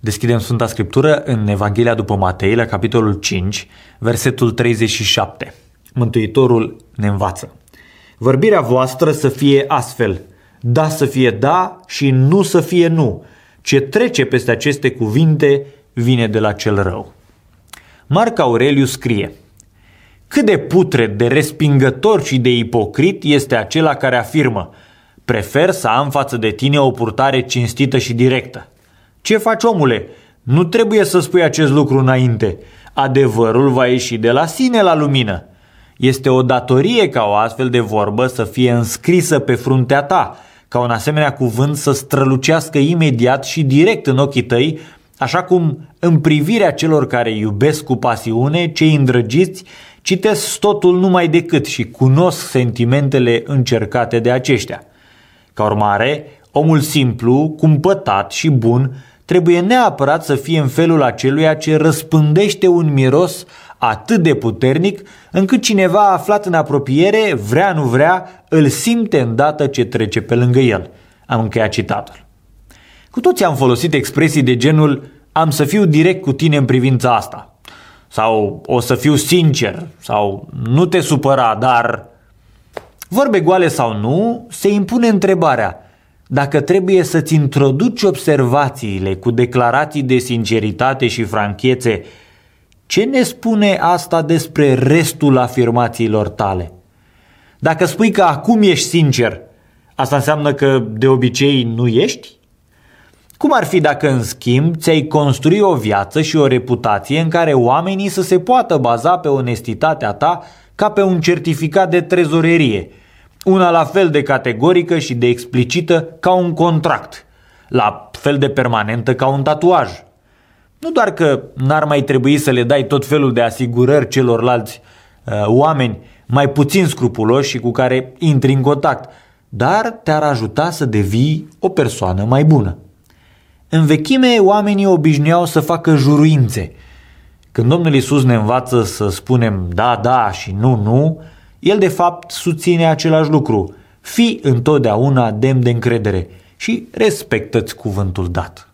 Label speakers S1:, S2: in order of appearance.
S1: Deschidem Sfânta Scriptură în Evanghelia după Matei, la capitolul 5, versetul 37. Mântuitorul ne învață: vorbirea voastră să fie astfel, da să fie da și nu să fie nu. Ce trece peste aceste cuvinte vine de la cel rău. Marc Aureliu scrie: cât de putred, de respingător și de ipocrit este acela care afirmă: prefer să am față de tine o purtare cinstită și directă. Ce faci, omule? Nu trebuie să spui acest lucru înainte. Adevărul va ieși de la sine la lumină. Este o datorie ca o astfel de vorbă să fie înscrisă pe fruntea ta, ca un asemenea cuvânt să strălucească imediat și direct în ochii tăi, așa cum în privirea celor care iubesc cu pasiune, cei îndrăgiți, citesc totul numai decât și cunosc sentimentele încercate de aceștia. Ca urmare, omul simplu, cumpătat și bun trebuie neapărat să fie în felul aceluia ce răspândește un miros atât de puternic încât cineva aflat în apropiere, vrea nu vrea, îl simte îndată ce trece pe lângă el. Am încheiat citatul. Cu toții am folosit expresii de genul: am să fiu direct cu tine în privința asta, sau o să fiu sincer, sau nu te supăra, dar... Vorbe goale sau nu, se impune întrebarea: dacă trebuie să-ți introduci observațiile cu declarații de sinceritate și franchețe, ce ne spune asta despre restul afirmațiilor tale? Dacă spui că acum ești sincer, asta înseamnă că de obicei nu ești? Cum ar fi dacă, în schimb, ți-ai construi o viață și o reputație în care oamenii să se poată baza pe onestitatea ta ca pe un certificat de trezorerie, una la fel de categorică și de explicită ca un contract, la fel de permanentă ca un tatuaj? Nu doar că n-ar mai trebui să le dai tot felul de asigurări celorlalți oameni mai puțin scrupuloși și cu care intri în contact, dar te-ar ajuta să devii o persoană mai bună. În vechime, oamenii obișnuiau să facă juruințe. Când Domnul Iisus ne învață să spunem da, da și nu, nu, El de fapt susține același lucru: fii întotdeauna demn de încredere și respectă-ți cuvântul dat.